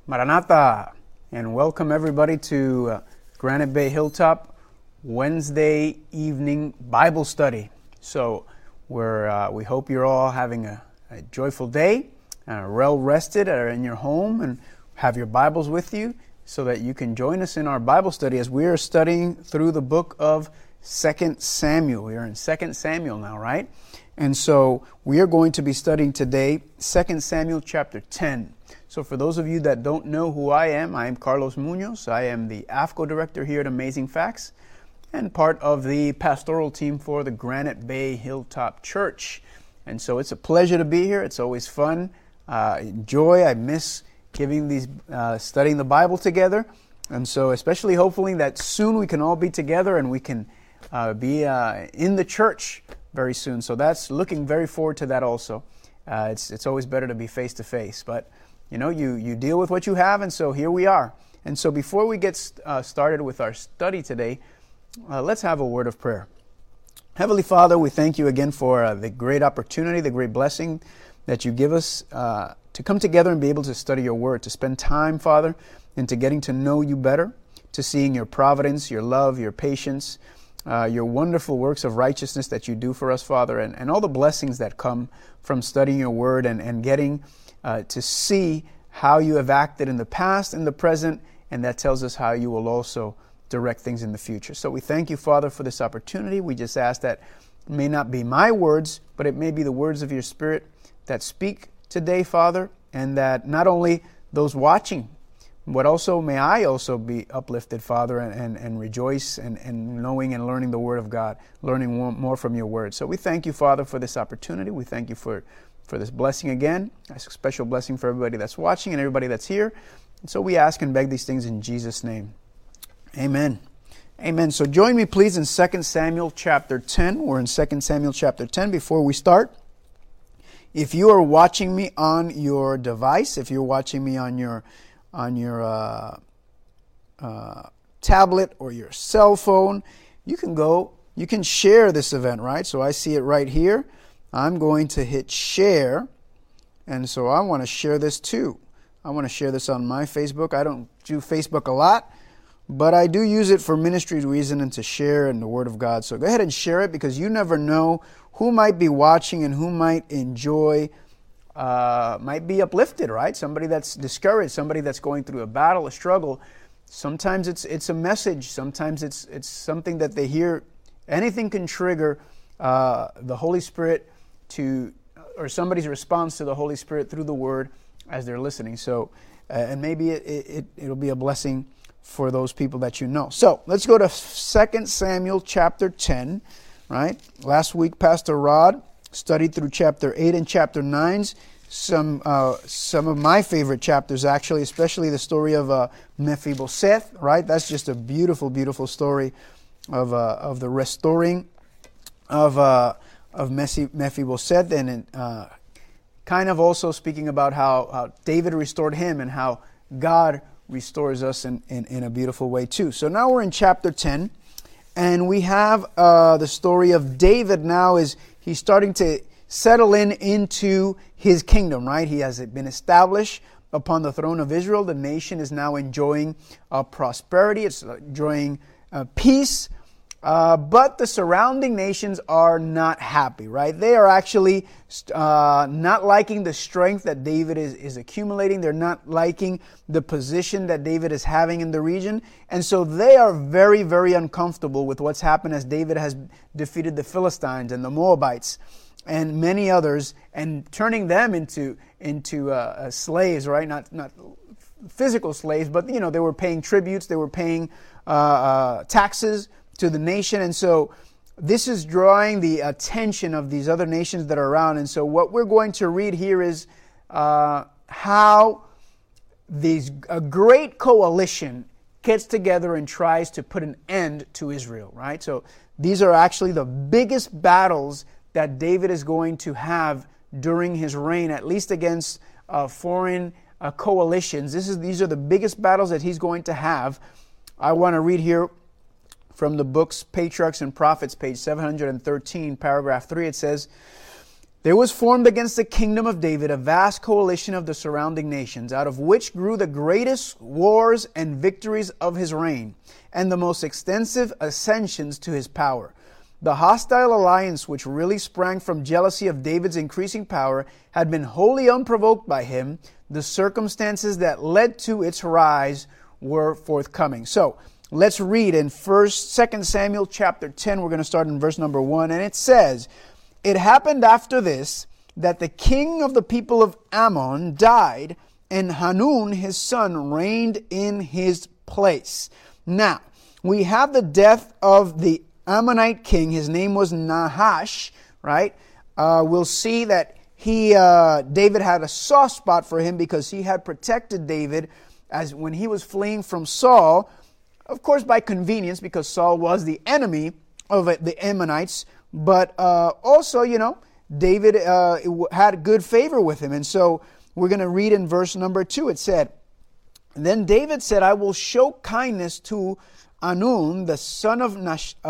Maranatha, and welcome everybody to Granite Bay Hilltop Wednesday evening Bible study. So we hope you're all having a joyful day, well rested, are in your home, and have your Bibles with you so that you can join us in our Bible study as we are studying through the book of 2 Samuel. We are in 2 Samuel now, right? And so we are going to be studying today 2 Samuel chapter 10. So for those of you that don't know who I am Carlos Munoz. I am the AFCO director here at Amazing Facts and part of the pastoral team for the Granite Bay Hilltop Church. And so it's a pleasure to be here. It's always fun. Joy. I miss giving these, studying the Bible together. And so especially hopefully that soon we can all be together and we can be in the church very soon. So that's looking very forward to that also. It's always better to be face to face, but you know, you deal with what you have, and so here we are. And so before we get started with our study today, let's have a word of prayer. Heavenly Father, we thank you again for the great opportunity, the great blessing that you give us to come together and be able to study your word, to spend time, Father, into getting to know you better, to seeing your providence, your love, your patience, your wonderful works of righteousness that you do for us, Father, and all the blessings that come from studying your word and getting to see how you have acted in the past and the present, and that tells us how you will also direct things in the future. So we thank you, Father, for this opportunity. We just ask that it may not be my words, but it may be the words of your Spirit that speak today, Father, and that not only those watching, but also may I also be uplifted, Father, and rejoice and knowing and learning the Word of God, learning more from your Word. So we thank you, Father, for this opportunity. We thank you for this blessing again. That's a special blessing for everybody that's watching and everybody that's here. And so we ask and beg these things in Jesus' name. Amen. Amen. So join me, please, in 2 Samuel chapter 10. We're in 2 Samuel chapter 10. Before we start, if you are watching me on your device, if you're watching me on your tablet or your cell phone, you can share this event, right? So I see it right here. I'm going to hit share, and so I want to share this too. I want to share this on my Facebook. I don't do Facebook a lot, but I do use it for ministry reason and to share in the Word of God. So go ahead and share it, because you never know who might be watching and who might enjoy, might be uplifted, right? Somebody that's discouraged, somebody that's going through a battle, a struggle. Sometimes it's a message. Sometimes it's something that they hear. Anything can trigger the Holy Spirit or somebody's response to the Holy Spirit through the Word as they're listening. So, and maybe it'll be a blessing for those people that you know. So let's go to 2 Samuel chapter 10, right? Last week, Pastor Rod studied through chapter 8 and chapter 9, some of my favorite chapters, actually, especially the story of Mephibosheth, right? That's just a beautiful, beautiful story of the restoring of Mephibosheth, and kind of also speaking about how David restored him and how God restores us in a beautiful way too. So now we're in chapter 10, and we have the story of David. Now he's starting to settle into his kingdom, right? He has been established upon the throne of Israel. The nation is now enjoying prosperity. It's enjoying peace. But the surrounding nations are not happy, right? They are actually not liking the strength that David is accumulating. They're not liking the position that David is having in the region. And so they are very, very uncomfortable with what's happened as David has defeated the Philistines and the Moabites and many others, and turning them into slaves, right? Not physical slaves, but you know, they were paying tributes, they were paying taxes to the nation. And so this is drawing the attention of these other nations that are around. And so what we're going to read here is how a great coalition gets together and tries to put an end to Israel, right? So these are actually the biggest battles that David is going to have during his reign, at least against foreign coalitions. These are the biggest battles that he's going to have. I want to read here from the books Patriarchs and Prophets, page 713, paragraph 3. It says, there was formed against the kingdom of David a vast coalition of the surrounding nations, out of which grew the greatest wars and victories of his reign, and the most extensive ascensions to his power. The hostile alliance, which really sprang from jealousy of David's increasing power, had been wholly unprovoked by him. The circumstances that led to its rise were forthcoming. So, let's read in 2 Samuel chapter 10. We're going to start in verse number 1. And it says, "It happened after this that the king of the people of Ammon died, and Hanun his son reigned in his place." Now, we have the death of the Ammonite king. His name was Nahash, right? We'll see that David had a soft spot for him because he had protected David as when he was fleeing from Saul, of course by convenience, because Saul was the enemy of the Ammonites, but also, David had good favor with him. And so we're going to read in verse number 2. It said, "Then David said, I will show kindness to Hanun, the son of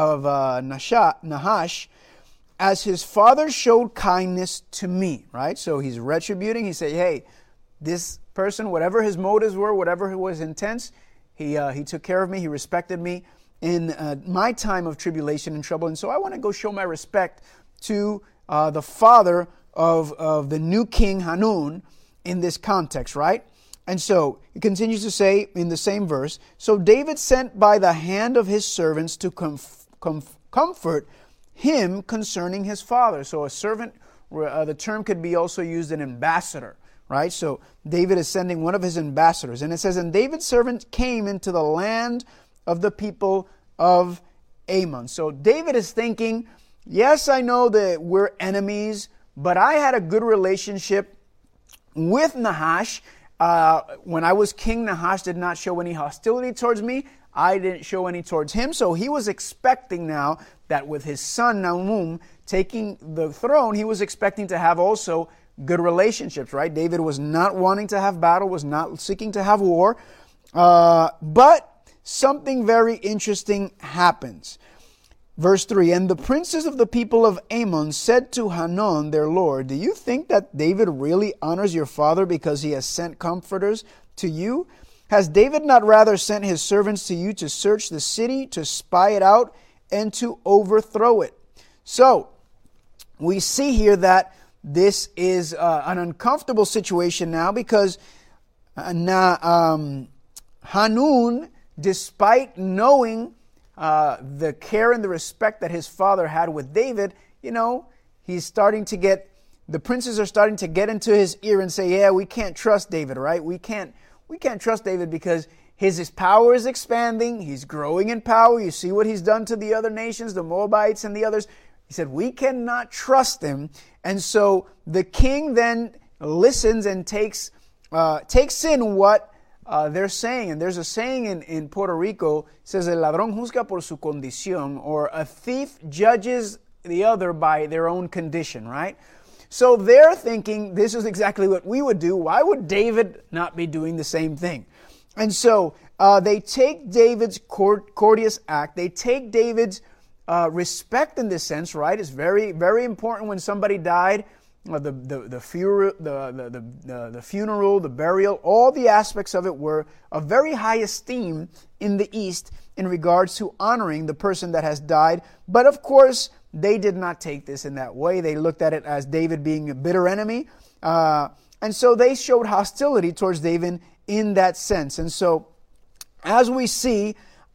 Nahash, as his father showed kindness to me." Right? So he's retributing. He said, hey, this person, whatever his motives were, whatever was intense, he took care of me. He respected me in my time of tribulation and trouble. And so I want to go show my respect to the father of the new king Hanun in this context, right? And so it continues to say in the same verse, "So David sent by the hand of his servants to comfort him concerning his father." So a servant, the term could be also used an ambassador, right? So David is sending one of his ambassadors. And it says, "And David's servant came into the land of the people of Ammon." So David is thinking, yes, I know that we're enemies, but I had a good relationship with Nahash. When I was king, Nahash did not show any hostility towards me. I didn't show any towards him. So he was expecting now that with his son Nahum taking the throne, he was expecting to have also good relationships, right? David was not wanting to have battle, was not seeking to have war. But something very interesting happens. Verse 3, "And the princes of the people of Ammon said to Hanun, their lord, do you think that David really honors your father because he has sent comforters to you? Has David not rather sent his servants to you to search the city, to spy it out, and to overthrow it?" So, we see here that this is an uncomfortable situation now because Hanun, despite knowing the care and the respect that his father had with David, he's starting to get, the princes are starting to get into his ear and say, yeah, we can't trust David, right? We can't trust David because his power is expanding. He's growing in power. You see what he's done to the other nations, the Moabites and the others. He said, we cannot trust him. And so the king then listens and takes in what they're saying. And there's a saying in Puerto Rico, it says, el ladrón juzga por su condición, or a thief judges the other by their own condition, right? So they're thinking, this is exactly what we would do. Why would David not be doing the same thing? And so they take David's courteous act. They take David's respect in this sense, right? It's very, very important when somebody died. The funeral, the burial, all the aspects of it were of very high esteem in the East in regards to honoring the person that has died. But of course, they did not take this in that way. They looked at it as David being a bitter enemy. And so they showed hostility towards David in that sense. And so, as we see,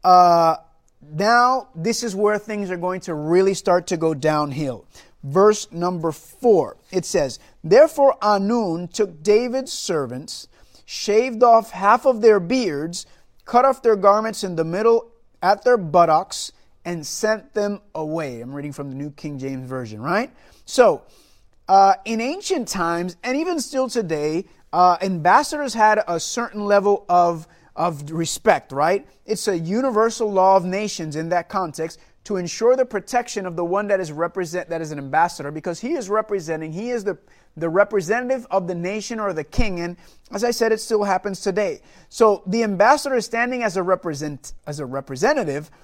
now this is where things are going to really start to go downhill. Verse number 4, it says, therefore Hanun took David's servants, shaved off half of their beards, cut off their garments in the middle at their buttocks, and sent them away. I'm reading from the New King James Version, right? So, in ancient times, and even still today, ambassadors had a certain level of respect, right? It's a universal law of nations in that context, to ensure the protection of the one that is an ambassador, because he is the representative of the nation or the king. And as I said, it still happens today. So the ambassador is standing as a representative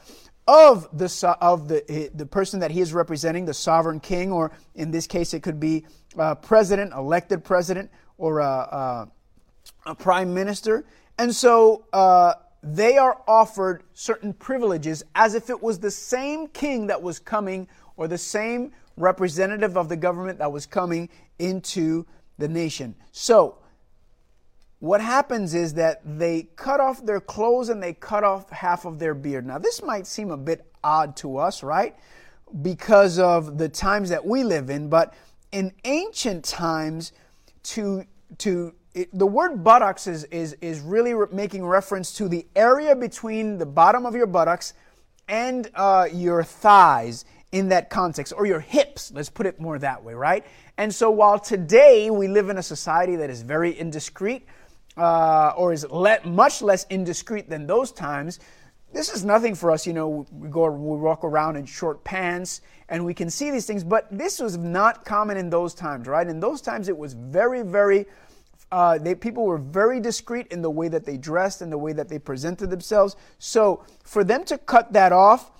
of the person that he is representing, the sovereign king, or in this case it could be president, elected president, or a prime minister. And so they are offered certain privileges as if it was the same king that was coming, or the same representative of the government that was coming into the nation. So what happens is that they cut off their clothes and they cut off half of their beard. Now, this might seem a bit odd to us, right? Because of the times that we live in. But in ancient times, the word buttocks is really making reference to the area between the bottom of your buttocks and your thighs in that context, or your hips. Let's put it more that way, right? And so while today we live in a society that is very indiscreet, or is much less indiscreet than those times, this is nothing for us. We walk around in short pants and we can see these things, but this was not common in those times, right? In those times it was very, very, people were very discreet in the way that they dressed and the way that they presented themselves. So for them to cut that off,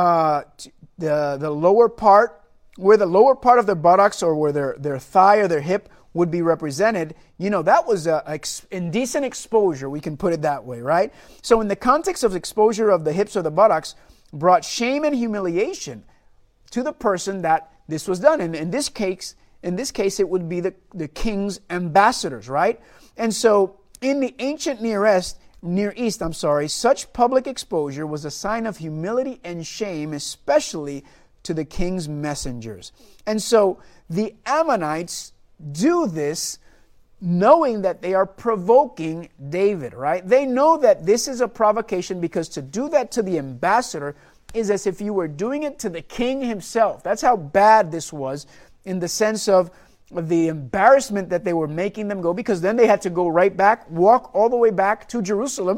the lower part, where the lower part of their buttocks or where their thigh or their hip would be represented, that was indecent exposure, we can put it that way, right? So in the context of exposure of the hips or the buttocks, brought shame and humiliation to the person that this was done. And in this case, it would be the king's ambassadors, right? And so in the ancient Near East, such public exposure was a sign of humility and shame, especially to the king's messengers. And so the Ammonites do this knowing that they are provoking David, right? They know that this is a provocation, because to do that to the ambassador is as if you were doing it to the king himself. That's how bad this was, in the sense of the embarrassment that they were making them go, because then they had to go right back, walk all the way back to Jerusalem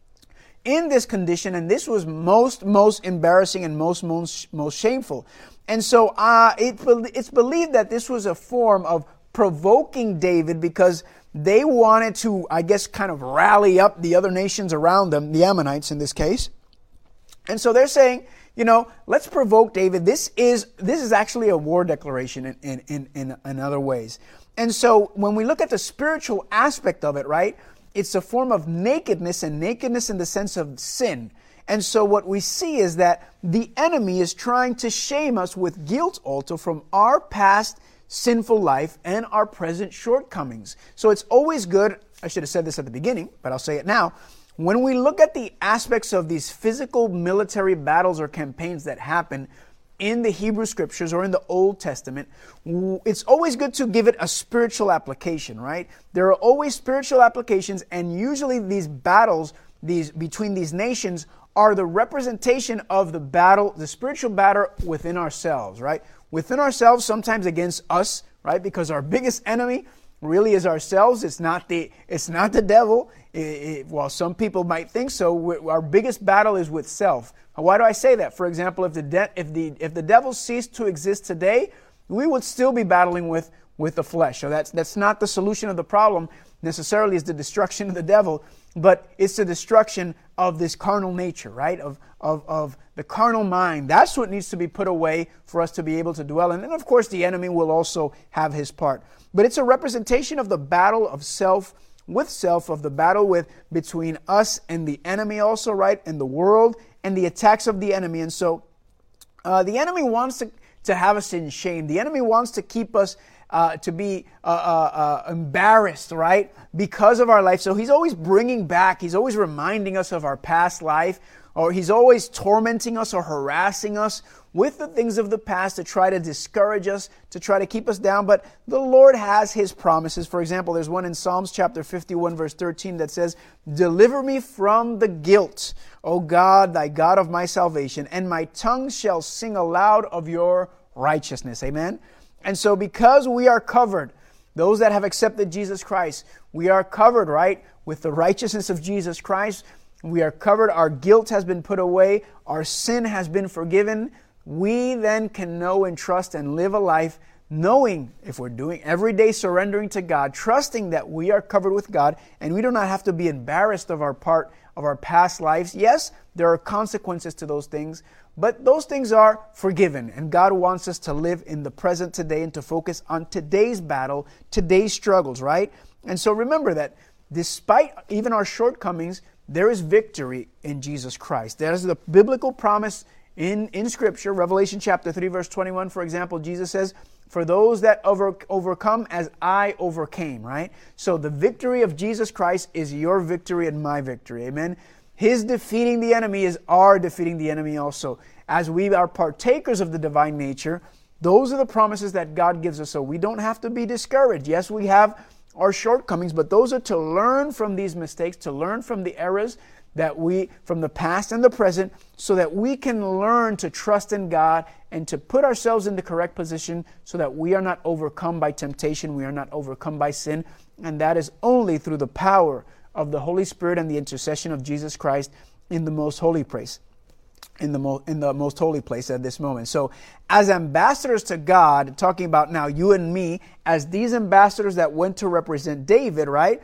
in this condition, and this was most embarrassing and most shameful. And so it's believed that this was a form of provoking David, because they wanted to, kind of rally up the other nations around them, the Ammonites in this case. And so they're saying, let's provoke David. This is actually a war declaration in other ways. And so when we look at the spiritual aspect of it, right, it's a form of nakedness, and nakedness in the sense of sin. And so what we see is that the enemy is trying to shame us with guilt also from our past sinful life and our present shortcomings. So it's always good, I should have said this at the beginning, but I'll say it now, when we look at the aspects of these physical military battles or campaigns that happen in the Hebrew Scriptures or in the Old Testament, it's always good to give it a spiritual application, right? There are always spiritual applications, and usually these battles between these nations are the representation of the battle, the spiritual battle within ourselves, right? Within ourselves, sometimes against us, right? Because our biggest enemy really is ourselves. It's not the devil. While some people might think so, our biggest battle is with self. Why do I say that? For example, if the devil ceased to exist today, we would still be battling with the flesh. So that's not the solution of the problem necessarily, is the destruction of the devil, but it's the destruction of this carnal nature, right? Of the carnal mind. That's what needs to be put away for us to be able to dwell in. And of course, the enemy will also have his part. But it's a representation of the battle of self with self, of the battle between us and the enemy also, right? And the world and the attacks of the enemy. And so the enemy wants to have us in shame. The enemy wants to keep us to be embarrassed, right? Because of our life. So he's always bringing back, he's always reminding us of our past life, or he's always tormenting us or harassing us with the things of the past to try to discourage us, to try to keep us down. But the Lord has his promises. For example, there's one in Psalms chapter 51, verse 13 that says, "Deliver me from the guilt, O God, thy God of my salvation, and my tongue shall sing aloud of your righteousness." Amen? And so because we are covered, those that have accepted Jesus Christ, we are covered, right, with the righteousness of Jesus Christ. We are covered. Our guilt has been put away. Our sin has been forgiven. We then can know and trust and live a life knowing if we're doing every day surrendering to God, trusting that we are covered with God and we do not have to be embarrassed of our part of our past lives. Yes, there are consequences to those things, but those things are forgiven, and God wants us to live in the present today and to focus on today's battle, today's struggles, right? And so remember that despite even our shortcomings, there is victory in Jesus Christ. That is the biblical promise in Scripture. Revelation chapter 3, verse 21, for example, Jesus says, "For those that overcome as I overcame," right? So the victory of Jesus Christ is your victory and my victory. Amen? His defeating the enemy is our defeating the enemy also. As we are partakers of the divine nature, those are the promises that God gives us. So we don't have to be discouraged. Yes, we have our shortcomings, but those are to learn from these mistakes, to learn from the errors from the past and the present, so that we can learn to trust in God and to put ourselves in the correct position so that we are not overcome by temptation, we are not overcome by sin, and that is only through the power of the Holy Spirit and the intercession of Jesus Christ in the most holy place. In the most holy place at this moment. So as ambassadors to God, talking about now you and me, as these ambassadors that went to represent David, right?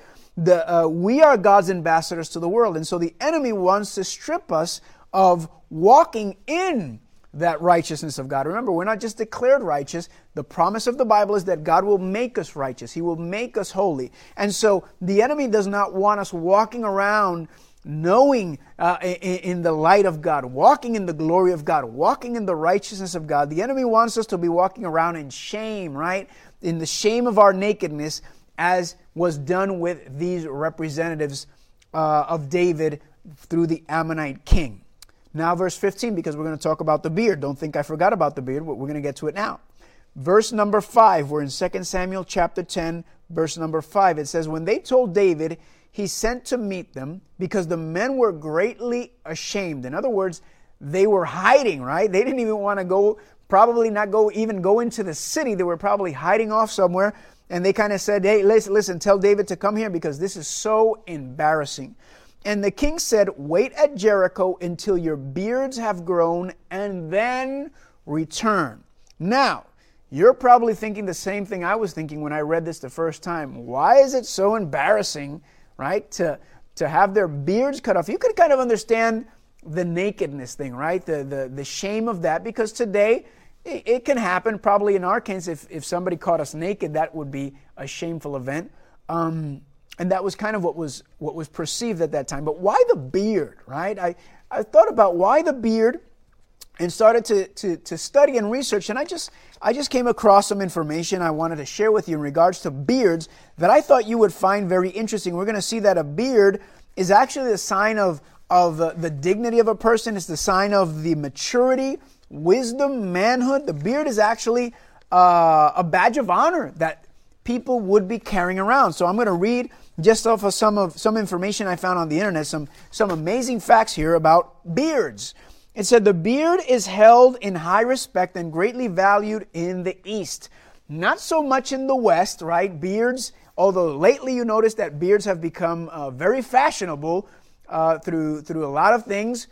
We are God's ambassadors to the world. And so the enemy wants to strip us of walking in that righteousness of God. Remember, we're not just declared righteous. The promise of the Bible is that God will make us righteous. He will make us holy. And so the enemy does not want us walking around knowing in the light of God, walking in the glory of God, walking in the righteousness of God. The enemy wants us to be walking around in shame, right? In the shame of our nakedness, as was done with these representatives of David through the Ammonite king. Now verse 15, because we're going to talk about the beard. Don't think I forgot about the beard, but we're going to get to it now. Verse number 5, we're in 2 Samuel chapter 10, verse number 5. It says, "When they told David, he sent to meet them because the men were greatly ashamed." In other words, they were hiding, right? They didn't even want to go, probably not go into the city. They were probably hiding off somewhere. And they kind of said, "Hey, listen, tell David to come here because this is so embarrassing." And the king said, "Wait at Jericho until your beards have grown and then return." Now, you're probably thinking the same thing I was thinking when I read this the first time. Why is it so embarrassing, right, to have their beards cut off? You could kind of understand the nakedness thing, right? The shame of that, because today it can happen. Probably in our case, if somebody caught us naked, that would be a shameful event. And that was kind of what was perceived at that time. But why the beard, right? I thought about why the beard and started to study and research, and I just came across some information I wanted to share with you in regards to beards that I thought you would find very interesting. We're going to see that a beard is actually a sign of the dignity of a person. It's the sign of the maturity, wisdom, manhood. The beard is actually a badge of honor that people would be carrying around. So I'm going to read just off of some information I found on the internet, some amazing facts here about beards. It said the beard is held in high respect and greatly valued in the East. Not so much in the West, right? Beards, although lately you notice that beards have become very fashionable through a lot of things.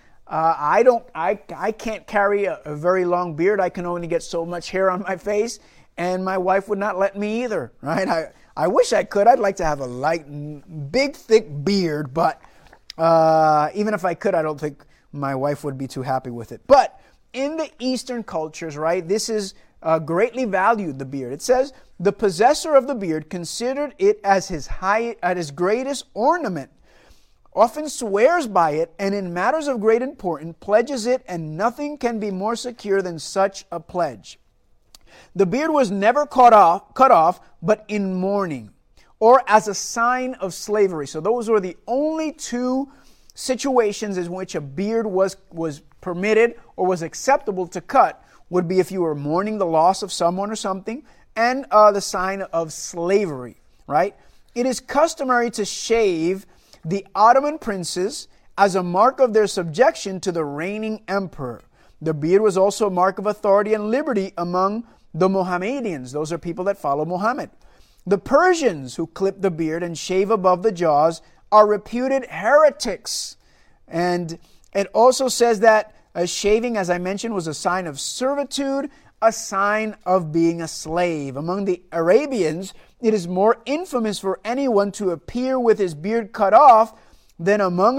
I can't carry a very long beard. I can only get so much hair on my face, and my wife would not let me either, right? I wish I could. I'd like to have a light, big, thick beard, but even if I could, I don't think my wife would be too happy with it. But in the Eastern cultures, right, this is greatly valued, the beard. It says, the possessor of the beard considered it as his greatest ornament, often swears by it, and in matters of great importance pledges it, and nothing can be more secure than such a pledge. The beard was never cut off, but in mourning, or as a sign of slavery. So those were the only two situations in which a beard was permitted or was acceptable to cut, would be if you were mourning the loss of someone or something, and the sign of slavery, right? It is customary to shave the Ottoman princes as a mark of their subjection to the reigning emperor. The beard was also a mark of authority and liberty among the Mohammedans. Those are people that follow Muhammad. The Persians, who clip the beard and shave above the jaws, are reputed heretics. And it also says that shaving, as I mentioned, was a sign of servitude a sign of being a slave. Among the Arabians, it is more infamous for anyone to appear with his beard cut off than among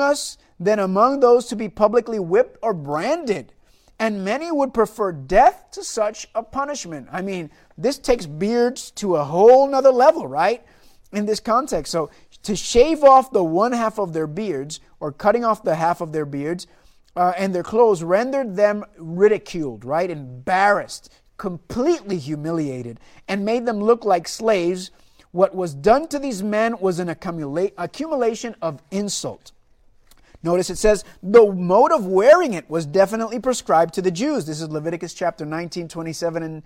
those to be publicly whipped or branded. And many would prefer death to such a punishment. I mean, this takes beards to a whole nother level, right? In this context. So to shave off the one half of their beards, or cutting off the half of their beards, and their clothes rendered them ridiculed, right? Embarrassed, completely humiliated, and made them look like slaves. What was done to these men was an accumulation of insult. Notice it says the mode of wearing it was definitely prescribed to the Jews. This is Leviticus chapter 19, 27 and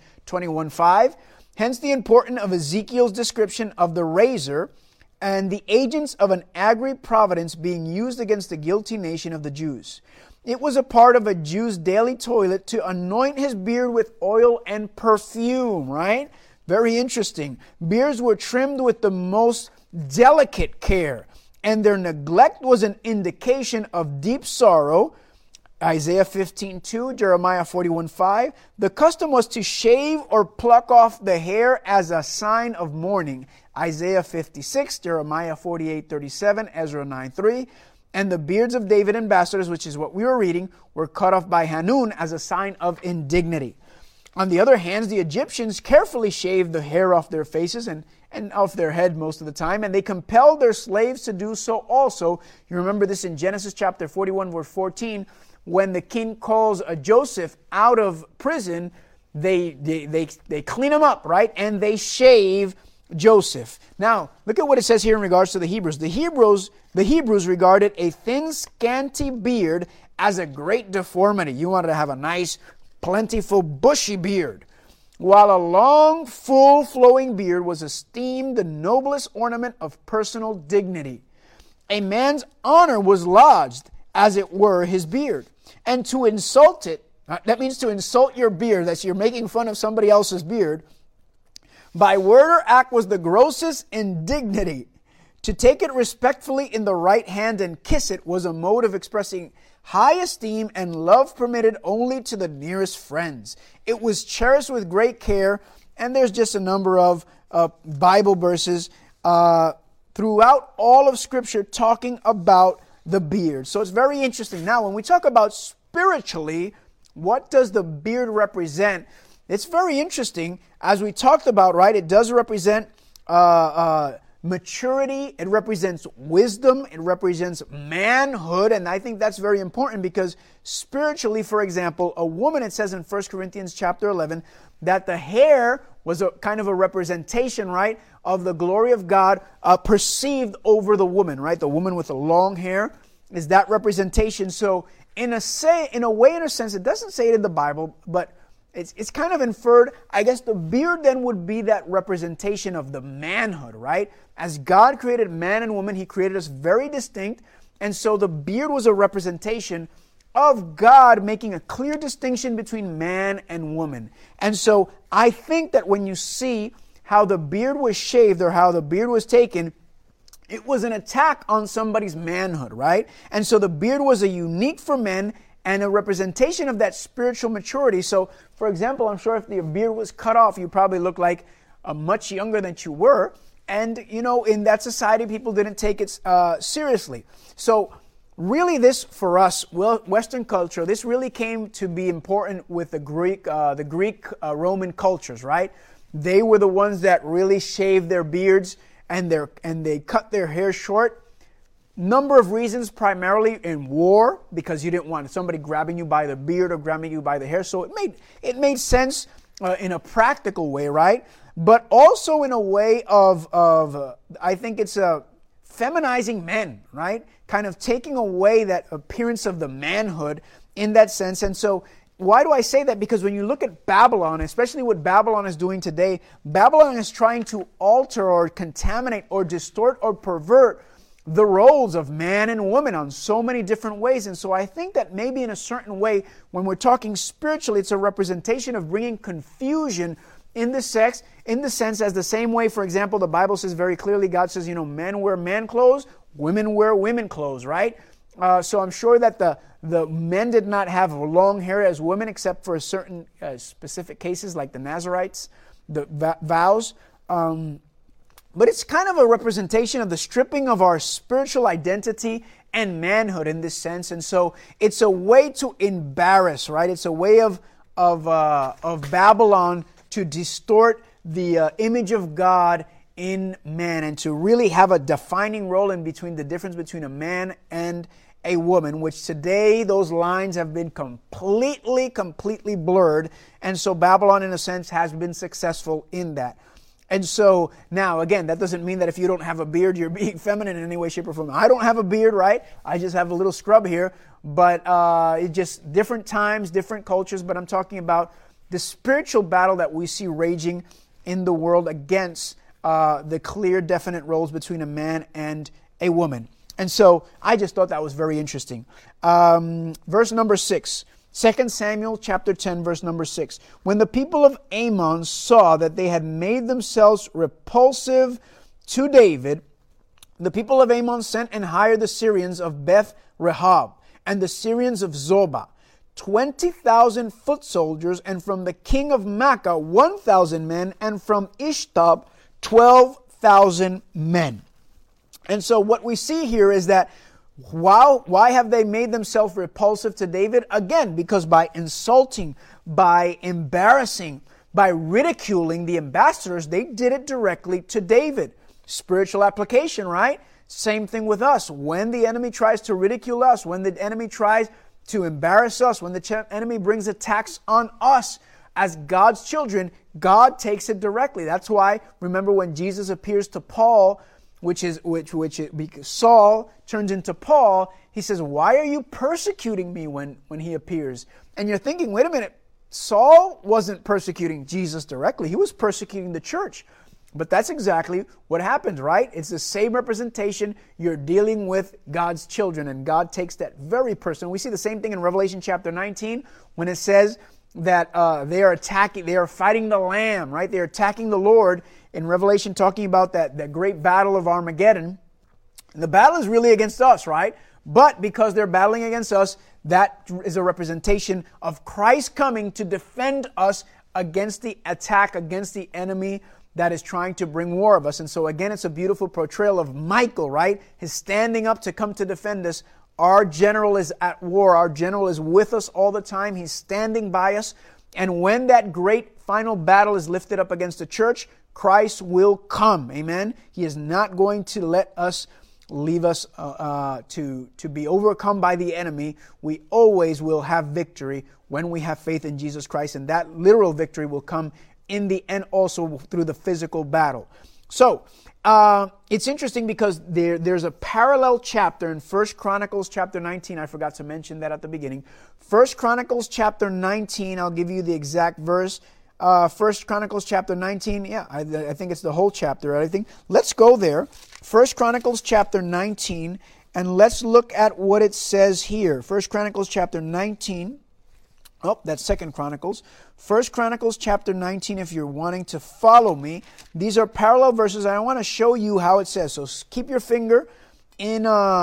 21:5. Hence the importance of Ezekiel's description of the razor and the agents of an agri-providence being used against the guilty nation of the Jews. It was a part of a Jew's daily toilet to anoint his beard with oil and perfume, right? Very interesting. Beards were trimmed with the most delicate care, and their neglect was an indication of deep sorrow. Isaiah 15:2, Jeremiah 41:5. The custom was to shave or pluck off the hair as a sign of mourning. Isaiah 56, Jeremiah 48:37, Ezra 9:3. And the beards of David ambassadors, which is what we were reading, were cut off by Hanun as a sign of indignity. On the other hand, the Egyptians carefully shaved the hair off their faces and off their head most of the time, and they compelled their slaves to do so also. You remember this in Genesis chapter 41, verse 14, when the king calls Joseph out of prison, they clean him up, right? And they shave Joseph. Now, look at what it says here in regards to the Hebrews. The Hebrews regarded a thin, scanty beard as a great deformity. You wanted to have a nice, plentiful, bushy beard, while a long, full, flowing beard was esteemed the noblest ornament of personal dignity. A man's honor was lodged, as it were, his beard. And to insult it, that means to insult your beard, that's you're making fun of somebody else's beard, by word or act was the grossest indignity. To take it respectfully in the right hand and kiss it was a mode of expressing high esteem and love permitted only to the nearest friends. It was cherished with great care, and there's just a number of Bible verses throughout all of Scripture talking about the beard. So it's very interesting. Now, when we talk about spiritually, what does the beard represent? It's very interesting. As we talked about, right, it does represent maturity. It represents wisdom. It represents manhood. And I think that's very important because spiritually, for example, a woman, it says in 1 Corinthians chapter 11, that the hair was a kind of a representation, right, of the glory of God perceived over the woman, right? The woman with the long hair is that representation. So in a sense, it doesn't say it in the Bible, but it's kind of inferred. I guess the beard then would be that representation of the manhood, right? As God created man and woman, He created us very distinct. And so the beard was a representation of God making a clear distinction between man and woman. And so I think that when you see how the beard was shaved or how the beard was taken, it was an attack on somebody's manhood, right? And so the beard was a unique for men and a representation of that spiritual maturity. So, for example, I'm sure if your beard was cut off, you probably look like much younger than you were. And, you know, in that society, people didn't take it seriously. So, really this, for us, Western culture, this really came to be important with the Greek Roman cultures, right? They were the ones that really shaved their beards and they cut their hair short. Number of reasons, primarily in war, because you didn't want somebody grabbing you by the beard or grabbing you by the hair. So it made sense in a practical way, right? But also in a way of I think it's feminizing men, right? Kind of taking away that appearance of the manhood in that sense. And so why do I say that? Because when you look at Babylon, especially what Babylon is doing today, Babylon is trying to alter or contaminate or distort or pervert the roles of man and woman on so many different ways. And so I think that maybe in a certain way, when we're talking spiritually, it's a representation of bringing confusion in the sense as the same way, for example, the Bible says very clearly, God says, men wear man clothes, women wear women clothes, right? So I'm sure that the men did not have long hair as women, except for certain specific cases like the Nazarites, the vows. But it's kind of a representation of the stripping of our spiritual identity and manhood in this sense. And so it's a way to embarrass, right? It's a way of Babylon to distort the image of God in man and to really have a defining role in between the difference between a man and a woman, which today those lines have been completely blurred. And so Babylon, in a sense, has been successful in that. And so now, again, that doesn't mean that if you don't have a beard, you're being feminine in any way, shape, or form. I don't have a beard, right? I just have a little scrub here. But it just different times, different cultures. But I'm talking about the spiritual battle that we see raging in the world against the clear, definite roles between a man and a woman. And so I just thought that was very interesting. Verse number 6. 2 Samuel chapter 10, verse number 6. When the people of Ammon saw that they had made themselves repulsive to David, the people of Ammon sent and hired the Syrians of Beth Rehob and the Syrians of Zobah, 20,000 foot soldiers, and from the king of Makkah 1,000 men, and from Ishtab 12,000 men. And so what we see here is that why have they made themselves repulsive to David? Again, because by insulting, by embarrassing, by ridiculing the ambassadors, they did it directly to David. Spiritual application, right? Same thing with us. When the enemy tries to ridicule us, when the enemy tries to embarrass us, when the enemy brings attacks on us as God's children, God takes it directly. That's why, remember when Jesus appears to Paul, because Saul turns into Paul, he says, why are you persecuting me when he appears? And you're thinking, wait a minute, Saul wasn't persecuting Jesus directly. He was persecuting the church. But that's exactly what happens, right? It's the same representation. You're dealing with God's children, and God takes that very personal. We see the same thing in Revelation chapter 19 when it says that they are fighting the Lamb, right? They're attacking the Lord in Revelation, talking about that great battle of Armageddon. And the battle is really against us, right? But because they're battling against us, that is a representation of Christ coming to defend us against the attack, against the enemy that is trying to bring war of us. And so again, it's a beautiful portrayal of Michael, right? His standing up to come to defend us. Our general is at war. Our general is with us all the time. He's standing by us. And when that great final battle is lifted up against the church, Christ will come. Amen. He is not going to let us leave us to be overcome by the enemy. We always will have victory when we have faith in Jesus Christ. And that literal victory will come in the end also through the physical battle. So it's interesting because there's a parallel chapter in 1 Chronicles chapter 19. I forgot to mention that at the beginning. 1 Chronicles chapter 19, I'll give you the exact verse. 1 Chronicles chapter 19, I think it's the whole chapter, right? I think. Let's go there. 1 Chronicles chapter 19, and let's look at what it says here. 1 Chronicles chapter 19. Oh, that's 2 Chronicles. 1 Chronicles chapter 19, if you're wanting to follow me. These are parallel verses. I want to show you how it says. So keep your finger in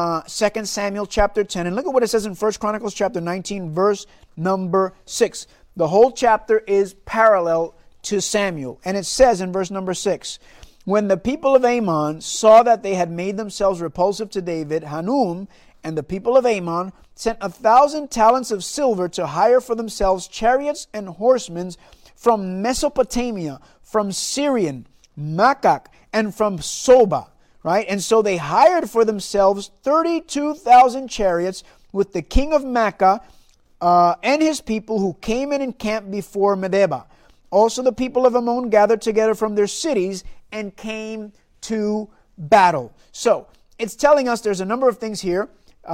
2 Samuel chapter 10. And look at what it says in 1 Chronicles chapter 19, verse number 6. The whole chapter is parallel to Samuel. And it says in verse number 6, when the people of Ammon saw that they had made themselves repulsive to David, Hanun and the people of Ammon sent 1,000 talents of silver to hire for themselves chariots and horsemen from Mesopotamia, from Syrian, Makak, and from Soba. Right? And so they hired for themselves 32,000 chariots with the king of Makkah and his people who came in and camped before Medeba. Also the people of Ammon gathered together from their cities and came to battle. So it's telling us there's a number of things here.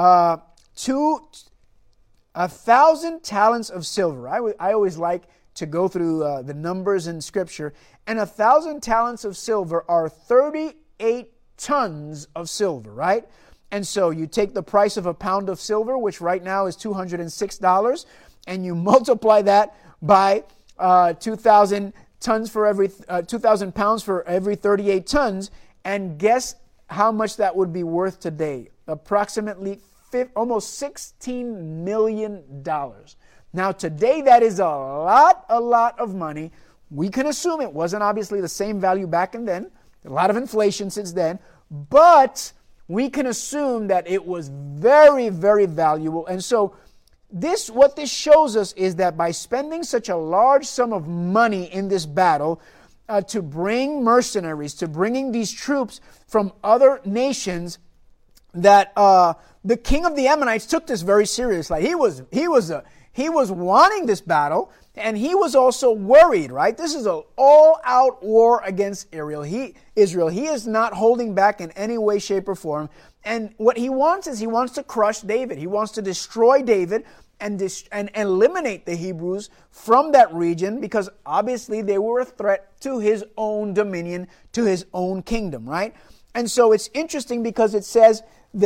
1,000 talents of silver. I always like to go through the numbers in Scripture. And 1,000 talents of silver are 38 tons of silver, right? And so you take the price of a pound of silver, which right now is $206, and you multiply that by 2,000 tons for every 2,000 pounds for every 38 tons, and guess how much that would be worth today? Approximately almost $16 million. Now, today, that is a lot of money. We can assume it wasn't obviously the same value back then. A lot of inflation since then. But we can assume that it was very, very valuable. And so what this shows us is that by spending such a large sum of money in this battle to bring mercenaries, to bringing these troops from other nations, that the king of the Ammonites took this very seriously. He was wanting this battle, and he was also worried, right? This is an all-out war against Israel. He is not holding back in any way, shape, or form. And what he wants is he wants to crush David. He wants to destroy David and eliminate the Hebrews from that region, because obviously they were a threat to his own dominion, to his own kingdom, right? And so it's interesting because it says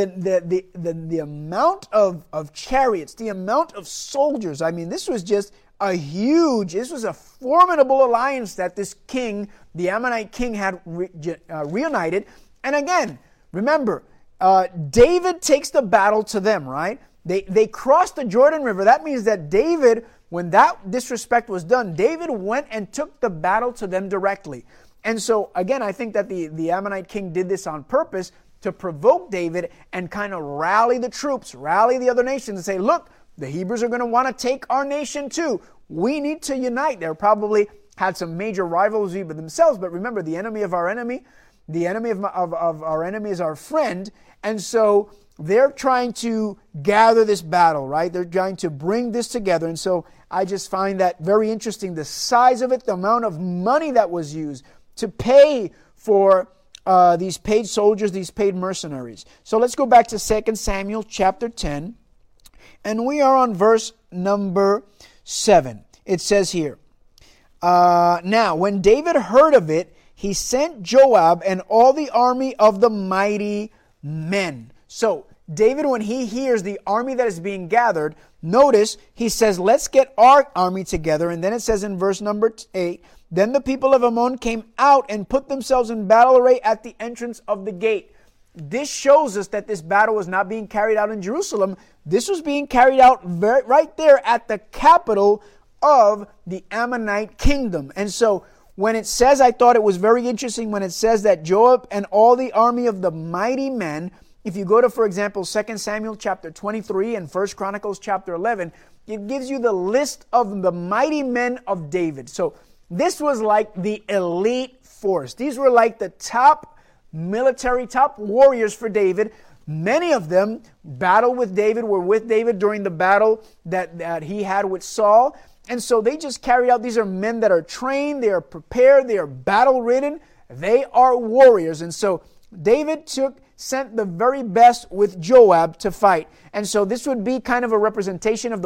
the amount of chariots, the amount of soldiers. I mean, this was a formidable alliance that this king, the Ammonite king, had reunited. And again, remember, David takes the battle to them, right? They crossed the Jordan River. That means that David, when that disrespect was done, David went and took the battle to them directly. And so, again, I think that the Ammonite king did this on purpose to provoke David and kind of rally the troops, rally the other nations and say, look, the Hebrews are going to want to take our nation too. We need to unite. They probably had some major rivalry with themselves, but remember, the enemy of our enemy, the enemy of our enemy is our friend. And so they're trying to gather this battle, right? They're trying to bring this together. And so I just find that very interesting, the size of it, the amount of money that was used to pay for these paid soldiers, these paid mercenaries. So let's go back to 2 Samuel chapter 10. And we are on verse number 7. It says here, now when David heard of it, he sent Joab and all the army of the mighty men. So David, when he hears the army that is being gathered, notice he says, let's get our army together. And then it says in verse number 8, then the people of Ammon came out and put themselves in battle array at the entrance of the gate. This shows us that this battle was not being carried out in Jerusalem. This was being carried out right there at the capital of the Ammonite kingdom. And so when it says, I thought it was very interesting when it says that Joab and all the army of the mighty men, if you go to, for example, 2 Samuel chapter 23 and 1 Chronicles chapter 11, it gives you the list of the mighty men of David. So this was like the elite force. These were like the top military, top warriors for David. Many of them battled with David, were with David during the battle that he had with Saul. And so they just carried out, these are men that are trained, they are prepared, they are battle-ridden, they are warriors. And so David sent the very best with Joab to fight. And so this would be kind of a representation of the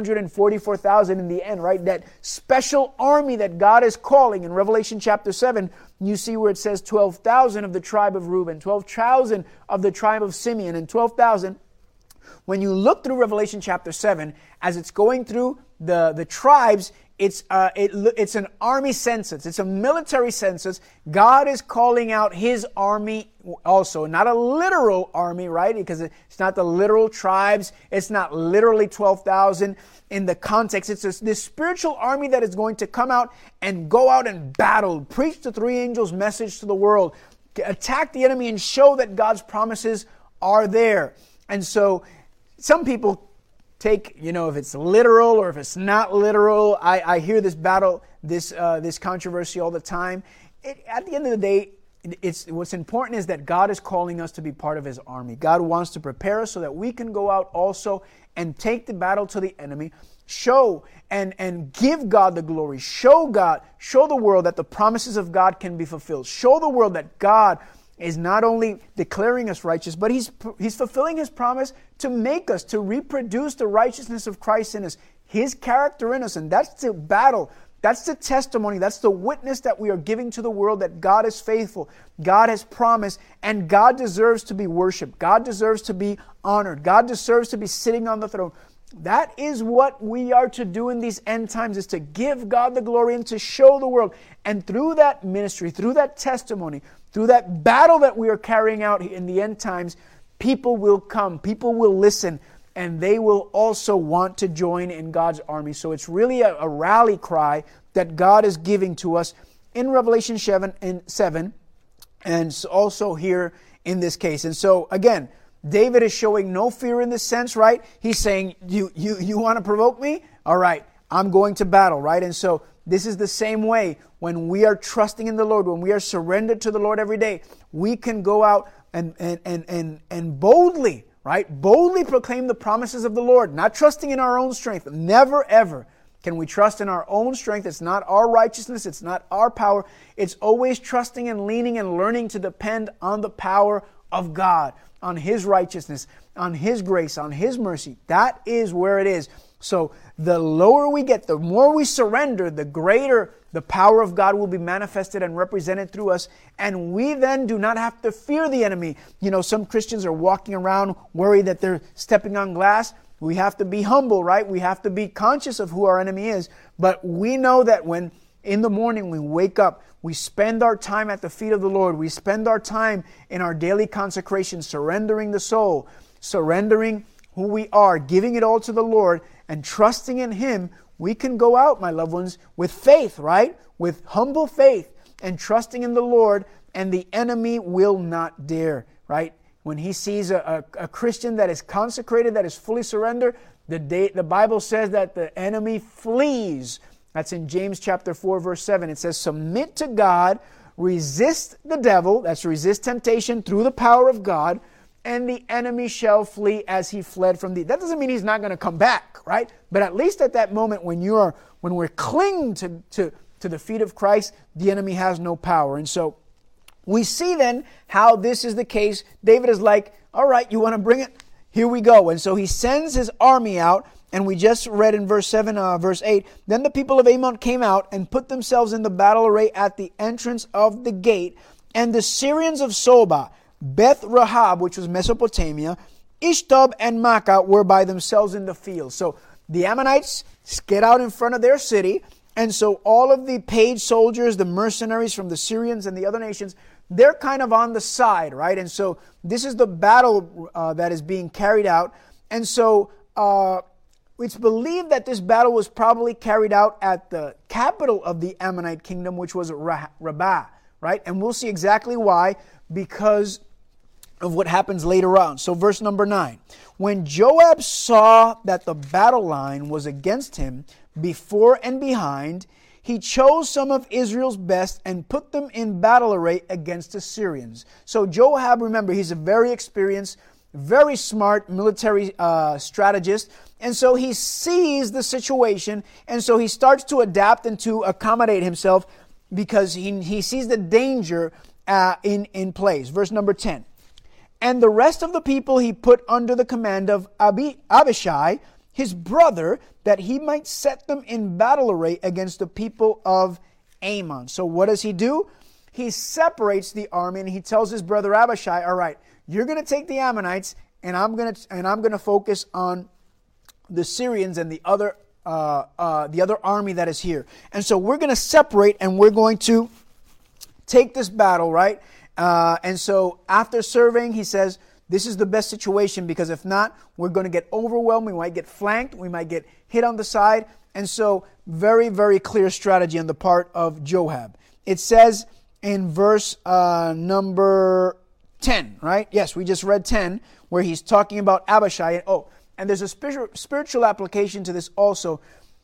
144,000 in the end, right? That special army that God is calling. In Revelation chapter 7, you see where it says 12,000 of the tribe of Reuben, 12,000 of the tribe of Simeon, and 12,000. When you look through Revelation chapter 7, as it's going through the tribes, it's an army census. It's a military census. God is calling out His army also. Not a literal army, right? Because it's not the literal tribes. It's not literally 12,000 in the context. It's this spiritual army that is going to come out and go out and battle, preach the three angels' message to the world, attack the enemy and show that God's promises are there. And so some people take, if it's literal or if it's not literal. I hear this battle, this controversy all the time. At the end of the day, what's important is that God is calling us to be part of His army. God wants to prepare us so that we can go out also and take the battle to the enemy, show and give God the glory, show the world that the promises of God can be fulfilled, show the world that God is not only declaring us righteous, but He's fulfilling His promise to make us, to reproduce the righteousness of Christ in us, His character in us. And that's the battle. That's the testimony. That's the witness that we are giving to the world that God is faithful. God has promised, and God deserves to be worshiped. God deserves to be honored. God deserves to be sitting on the throne. That is what we are to do in these end times, is to give God the glory and to show the world. And through that ministry, through that testimony, through that battle that we are carrying out in the end times, people will come, people will listen, and they will also want to join in God's army. So it's really a rally cry that God is giving to us in Revelation 7, and also here in this case. And so again, David is showing no fear in this sense, right? He's saying, you want to provoke me? All right, I'm going to battle, right? And so this is the same way when we are trusting in the Lord, when we are surrendered to the Lord every day, we can go out and boldly, right? Boldly proclaim the promises of the Lord, not trusting in our own strength. Never, ever can we trust in our own strength. It's not our righteousness. It's not our power. It's always trusting and leaning and learning to depend on the power of God, on His righteousness, on His grace, on His mercy. That is where it is. So the lower we get, the more we surrender, the greater the power of God will be manifested and represented through us. And we then do not have to fear the enemy. You know, some Christians are walking around worried that they're stepping on glass. We have to be humble, right? We have to be conscious of who our enemy is. But we know that when in the morning we wake up, we spend our time at the feet of the Lord. We spend our time in our daily consecration, surrendering the soul, surrendering who we are, giving it all to the Lord, and trusting in Him. We can go out, my loved ones, with faith, right? With humble faith and trusting in the Lord, and the enemy will not dare, right? When he sees a Christian that is consecrated, that is fully surrendered, the Bible says that the enemy flees. That's in James chapter 4, verse 7. It says, submit to God, resist the devil, that's resist temptation through the power of God, and the enemy shall flee as he fled from thee. That doesn't mean he's not going to come back, right? But at least at that moment when we're clinging to the feet of Christ, the enemy has no power. And so we see then how this is the case. David is like, all right, you want to bring it? Here we go. And so he sends his army out, and we just read in verse 8, then the people of Ammon came out and put themselves in the battle array at the entrance of the gate, and the Syrians of Sobah, Beth Rahab, which was Mesopotamia, Ishtub and Makkah were by themselves in the field. So the Ammonites get out in front of their city, and so all of the paid soldiers, the mercenaries from the Syrians and the other nations, they're kind of on the side, right? And so this is the battle that is being carried out. And so it's believed that this battle was probably carried out at the capital of the Ammonite kingdom, which was Rabbah, right? And we'll see exactly why, because of what happens later on. So verse number 9. When Joab saw that the battle line was against him before and behind, he chose some of Israel's best and put them in battle array against the Syrians. So Joab, remember, he's a very experienced, very smart military strategist. And so he sees the situation, and so he starts to adapt and to accommodate himself because he sees the danger in place. Verse number 10. And the rest of the people he put under the command of Abishai, his brother, that he might set them in battle array against the people of Ammon. So what does he do? He separates the army, and he tells his brother Abishai, all right, you're going to take the Ammonites, and I'm going to focus on the Syrians and the other army that is here. And so we're going to separate, and we're going to take this battle, right? And so after surveying, he says, this is the best situation, because if not, we're going to get overwhelmed. We might get flanked. We might get hit on the side. And so very, very clear strategy on the part of Joab. It says in verse number 10, right? Yes, we just read 10, where he's talking about Abishai. And there's a spiritual application to this also.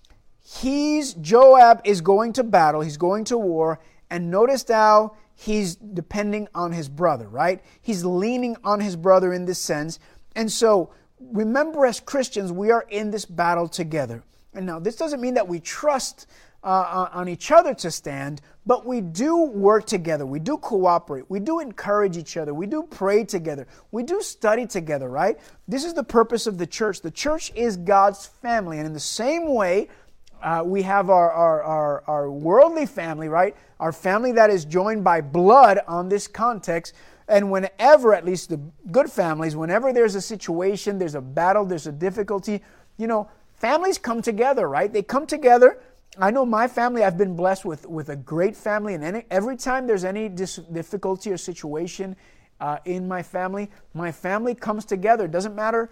Joab is going to battle. He's going to war. And notice now, he's depending on his brother, right? He's leaning on his brother in this sense. And so, remember, as Christians, we are in this battle together. And now, this doesn't mean that we trust on each other to stand, but we do work together. We do cooperate. We do encourage each other. We do pray together. We do study together, right? This is the purpose of the church. The church is God's family. And in the same way, we have our worldly family, right? Our family that is joined by blood on this context. And whenever, at least the good families, whenever there's a situation, there's a battle, there's a difficulty, families come together, right? They come together. I know my family, I've been blessed with a great family. And every time there's any difficulty or situation, in my family comes together. It doesn't matter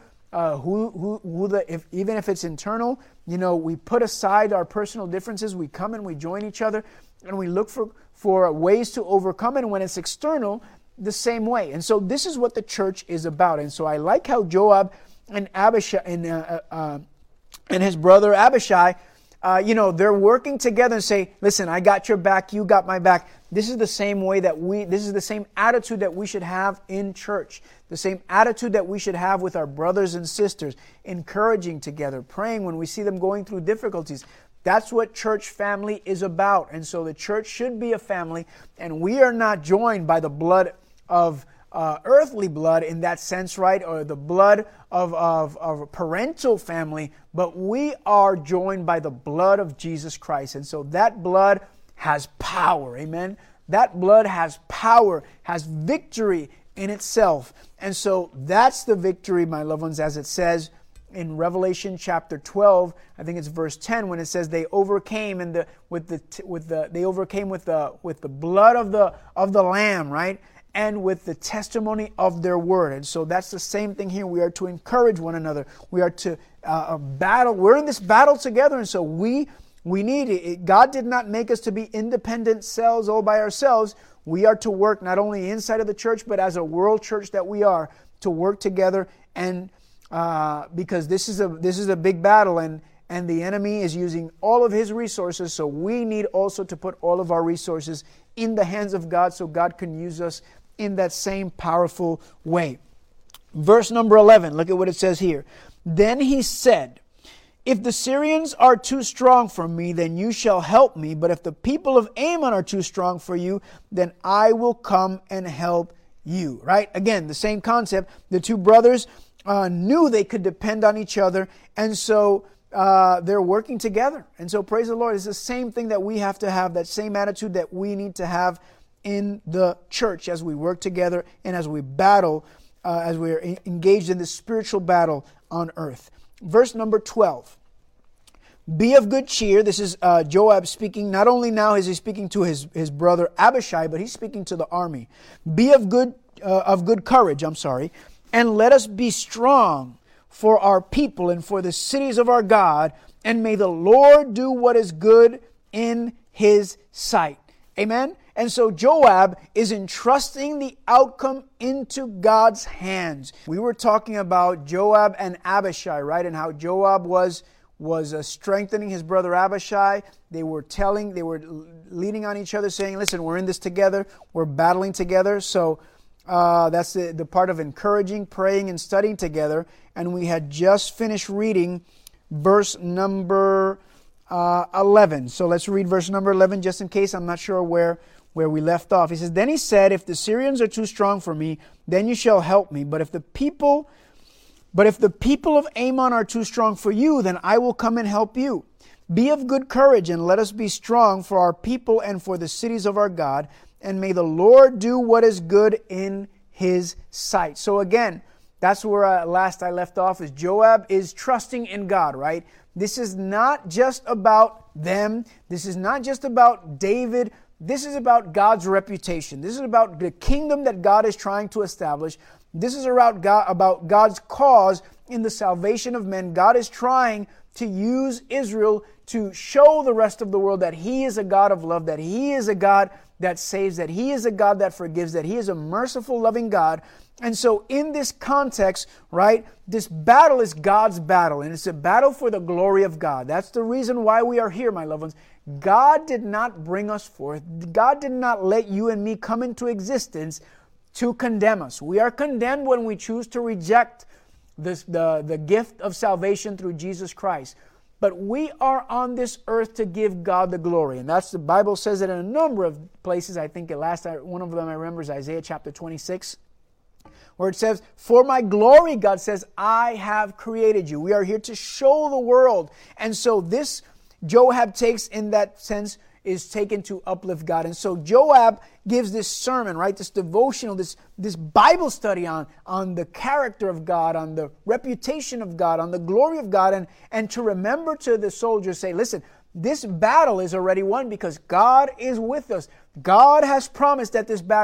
even if it's internal. We put aside our personal differences. We come and we join each other, and we look for ways to overcome it. And when it's external, the same way. And so this is what the church is about. And so I like how Joab and Abishai and his brother Abishai, they're working together and say, listen, I got your back, you got my back. This is the same way this is the same attitude that we should have in church. The same attitude that we should have with our brothers and sisters, encouraging together, praying when we see them going through difficulties. That's what church family is about. And so the church should be a family, and we are not joined by the blood of earthly blood in that sense, right? Or the blood of a parental family, but we are joined by the blood of Jesus Christ. And so that blood has power. Amen. That blood has power, has victory in itself. And so that's the victory, my loved ones, as it says in Revelation chapter 12, I think it's verse 10, when it says they overcame with the blood of the Lamb, right? And with the testimony of their word. And so that's the same thing here. We are to encourage one another. We are to battle. We're in this battle together, and so we need it. God did not make us to be independent cells all by ourselves. We are to work not only inside of the church, but as a world church that we are, to work together, and because this is a big battle, and the enemy is using all of his resources. So we need also to put all of our resources in the hands of God, so God can use us in that same powerful way. Verse number 11, look at what it says here. Then he said, if the Syrians are too strong for me, then you shall help me. But if the people of Ammon are too strong for you, then I will come and help you. Right? Again, the same concept. The two brothers knew they could depend on each other, and so they're working together. And so praise the Lord. It's the same thing that we have to have, that same attitude that we need to have in the church as we work together and as we battle, as we're engaged in this spiritual battle on earth. Verse number 12. Be of good cheer. This is Joab speaking. Not only now is he speaking to his brother Abishai, but he's speaking to the army. Be of good courage, and let us be strong for our people and for the cities of our God, and may the Lord do what is good in his sight. Amen? And so Joab is entrusting the outcome into God's hands. We were talking about Joab and Abishai, right? And how Joab was strengthening his brother Abishai. They were leaning on each other, saying, listen, we're in this together. We're battling together. So that's the part of encouraging, praying, and studying together. And we had just finished reading verse number 11. So let's read verse number 11 just in case I'm not sure where we left off. He says, then he said, if the Syrians are too strong for me, then you shall help me. But if the people of Ammon are too strong for you, then I will come and help you. Be of good courage, and let us be strong for our people and for the cities of our God. And may the Lord do what is good in his sight. So again, that's where last I left off, is Joab is trusting in God, right? This is not just about them. This is not just about David. This is about God's reputation. This is about the kingdom that God is trying to establish. This is about God's cause in the salvation of men. God is trying to use Israel to show the rest of the world that he is a God of love, that he is a God that saves, that he is a God that forgives, that he is a merciful, loving God. And so in this context, right, this battle is God's battle, and it's a battle for the glory of God. That's the reason why we are here, my loved ones. God did not bring us forth. God did not let you and me come into existence to condemn us. We are condemned when we choose to reject the gift of salvation through Jesus Christ. But we are on this earth to give God the glory. And that's the Bible says it in a number of places. I think one of them I remember is Isaiah chapter 26, where it says, for my glory, God says, I have created you. We are here to show the world. And so this Joab takes, in that sense, is taken to uplift God. And so Joab gives this sermon, right? This devotional, this Bible study on the character of God, on the reputation of God, on the glory of God, and to remember to the soldiers, say, listen, this battle is already won because God is with us. God has promised that this battle,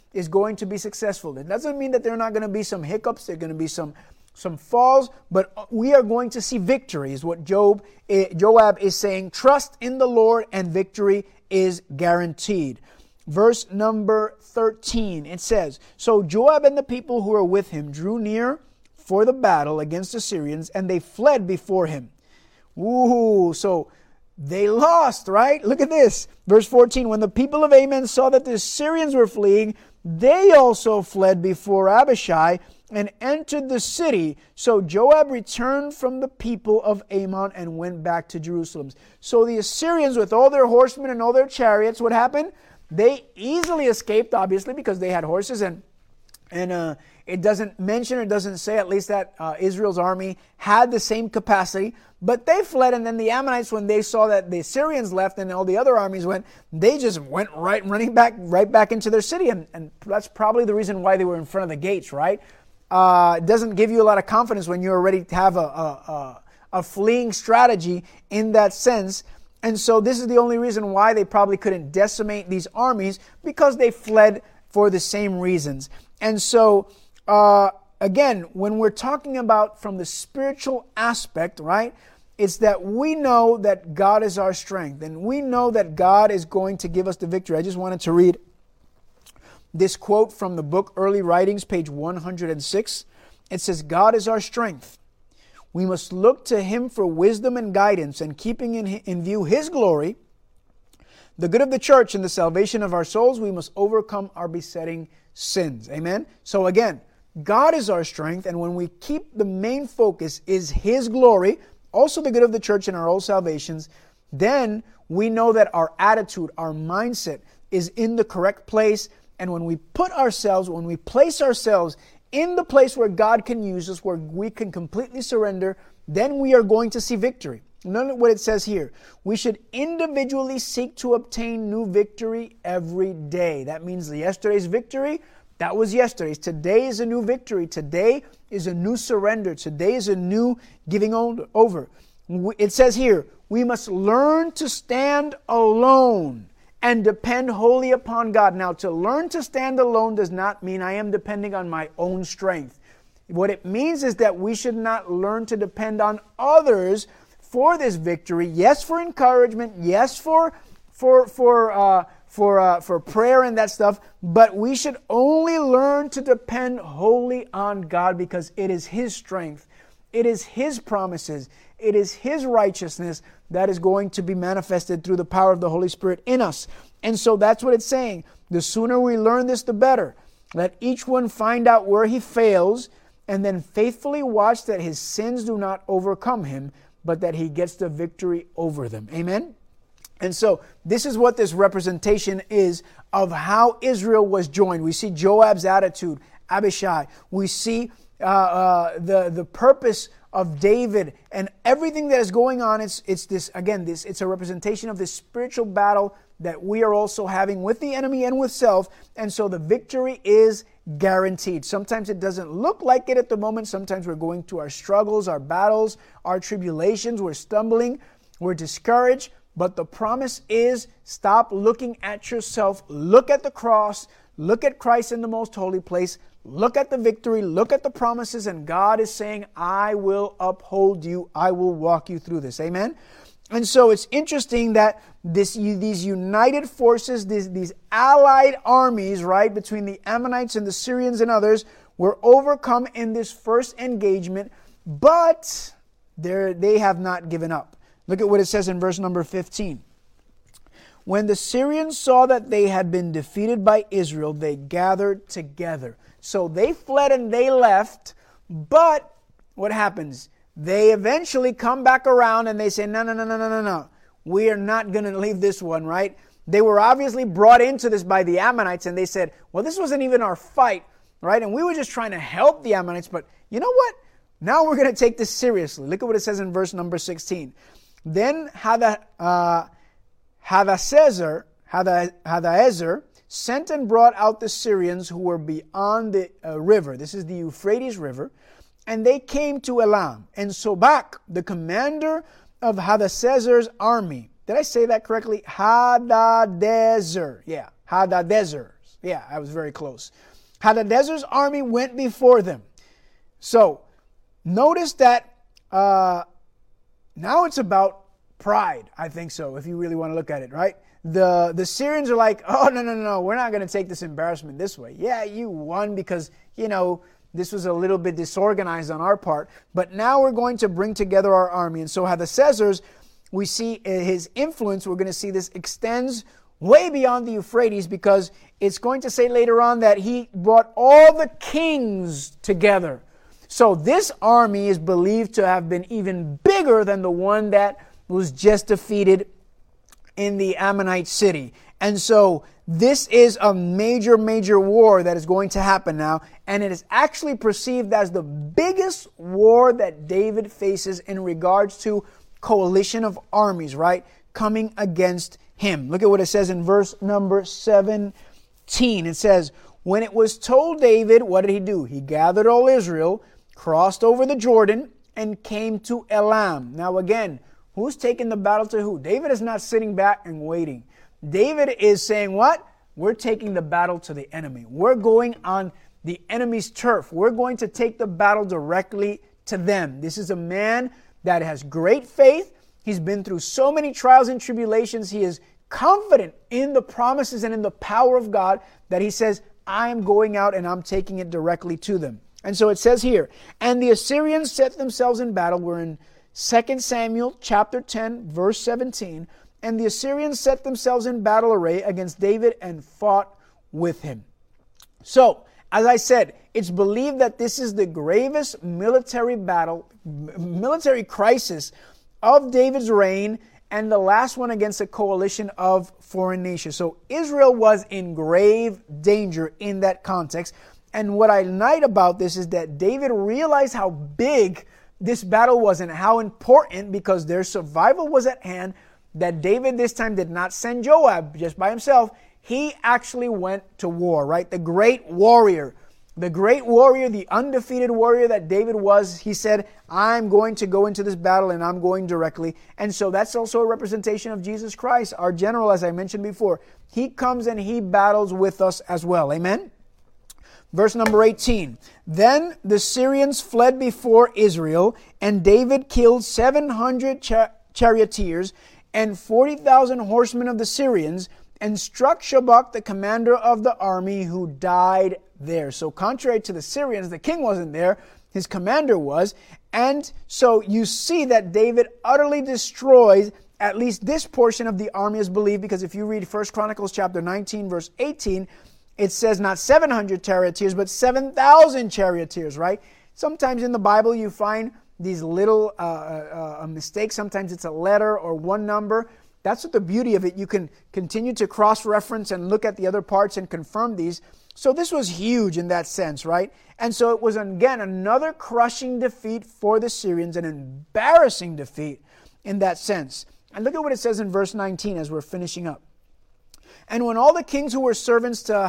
is going to be successful. It doesn't mean that there are not going to be some hiccups, there are going to be some falls, but we are going to see victory, is what Joab is saying. Trust in the Lord and victory is guaranteed. Verse number 13, it says, So Joab and the people who were with him drew near for the battle against the Syrians, and they fled before him. Ooh, so they lost, right? Look at this. Verse 14, when the people of Ammon saw that the Syrians were fleeing, they also fled before Abishai and entered the city. So Joab returned from the people of Ammon and went back to Jerusalem. So the Assyrians, with all their horsemen and all their chariots, what happened? They easily escaped, obviously, because they had horses, and it doesn't mention, or doesn't say at least that Israel's army had the same capacity, but they fled, and then the Ammonites, when they saw that the Assyrians left and all the other armies went, they just went running back into their city, and that's probably the reason why they were in front of the gates, right? It doesn't give you a lot of confidence when you already have a fleeing strategy in that sense. And so this is the only reason why they probably couldn't decimate these armies, because they fled for the same reasons. And so, again, when we're talking about from the spiritual aspect, right, it's that we know that God is our strength, and we know that God is going to give us the victory. I just wanted to read this quote from the book Early Writings, page 106. It says, God is our strength. We must look to Him for wisdom and guidance, and keeping in view His glory, the good of the church and the salvation of our souls, we must overcome our besetting sins. Amen? So again, God is our strength, and when we keep the main focus is His glory, also the good of the church and our own salvations, then we know that our attitude, our mindset is in the correct place. And when we place ourselves in the place where God can use us, where we can completely surrender, then we are going to see victory. Note what it says here. We should individually seek to obtain new victory every day. That means yesterday's victory, that was yesterday's. Today is a new victory. Today is a new surrender. Today is a new giving over. It says here, we must learn to stand alone and depend wholly upon God. Now, to learn to stand alone does not mean I am depending on my own strength. What it means is that we should not learn to depend on others for this victory. Yes, for encouragement. Yes, for prayer and that stuff. But we should only learn to depend wholly on God, because it is His strength. It is His promises. It is His righteousness that is going to be manifested through the power of the Holy Spirit in us. And so that's what it's saying. The sooner we learn this, the better. Let each one find out where he fails, and then faithfully watch that his sins do not overcome him, but that he gets the victory over them. Amen? And so this is what this representation is of how Israel was joined. We see Joab's attitude, Abishai. We see the purpose of David and everything that is going on. It's a representation of this spiritual battle that we are also having with the enemy and with self. And so the victory is guaranteed. Sometimes it doesn't look like it at the moment. Sometimes we're going through our struggles, our battles, our tribulations. We're stumbling. We're discouraged. But the promise is, stop looking at yourself. Look at the cross. Look at Christ in the most holy place. Look at the victory. Look at the promises. And God is saying, I will uphold you. I will walk you through this. Amen? And so it's interesting that these united forces, these allied armies, right, between the Ammonites and the Syrians and others, were overcome in this first engagement, but they have not given up. Look at what it says in verse number 15. When the Syrians saw that they had been defeated by Israel, they gathered together. So they fled and they left, but what happens? They eventually come back around and they say, no. We are not going to leave this one, right? They were obviously brought into this by the Ammonites, and they said, well, this wasn't even our fight, right? And we were just trying to help the Ammonites, but you know what? Now we're going to take this seriously. Look at what it says in verse number 16. Then Hadaezer sent and brought out the Syrians who were beyond the river. This is the Euphrates River. And they came to Elam. And Sobak, the commander of Hadadezer's army. Did I say that correctly? Hadadezer. Yeah, Hadadezer's. Yeah, I was very close. Hadadezer's army went before them. So, notice that now it's about pride, I think so, if you really want to look at it, right? The Syrians are like, oh, no, we're not going to take this embarrassment this way. Yeah, you won because, this was a little bit disorganized on our part, but now we're going to bring together our army. And so Hadadezer's, we see his influence, we're going to see this extends way beyond the Euphrates, because it's going to say later on that he brought all the kings together. So this army is believed to have been even bigger than the one that was just defeated in the Ammonite city. And so this is a major, major war that is going to happen now. And it is actually perceived as the biggest war that David faces in regards to coalition of armies, right? Coming against him. Look at what it says in verse number 17. It says, when it was told David, what did he do? He gathered all Israel, crossed over the Jordan, and came to Elam. Now again, who's taking the battle to who? David is not sitting back and waiting. David is saying what? We're taking the battle to the enemy. We're going on the enemy's turf. We're going to take the battle directly to them. This is a man that has great faith. He's been through so many trials and tribulations. He is confident in the promises and in the power of God that he says, I am going out and I'm taking it directly to them. And so it says here, and the Assyrians set themselves in battle. We're in 2 Samuel chapter 10, verse 17. And the Assyrians set themselves in battle array against David and fought with him. So, as I said, it's believed that this is the gravest military crisis of David's reign, and the last one against a coalition of foreign nations. So Israel was in grave danger in that context. And what I like about this is that David realized how big this battle was and how important, because their survival was at hand, that David this time did not send Joab just by himself. He actually went to war, right? The great warrior, the undefeated warrior that David was, he said, I'm going to go into this battle and I'm going directly. And so that's also a representation of Jesus Christ, our general, as I mentioned before. He comes and he battles with us as well. Amen? Verse number 18. Then the Syrians fled before Israel, and David killed 700 charioteers and 40,000 horsemen of the Syrians, and struck Shobach, the commander of the army, who died there. So contrary to the Syrians, the king wasn't there, his commander was. And so you see that David utterly destroys at least this portion of the army, as believed, because if you read 1 Chronicles chapter 19, verse 18, it says not 700 charioteers, but 7,000 charioteers, right? Sometimes in the Bible you find these little mistakes. Sometimes it's a letter or one number. That's what the beauty of it. You can continue to cross-reference and look at the other parts and confirm these. So this was huge in that sense, right? And so it was, again, another crushing defeat for the Syrians, an embarrassing defeat in that sense. And look at what it says in verse 19 as we're finishing up. And when all the kings who were servants to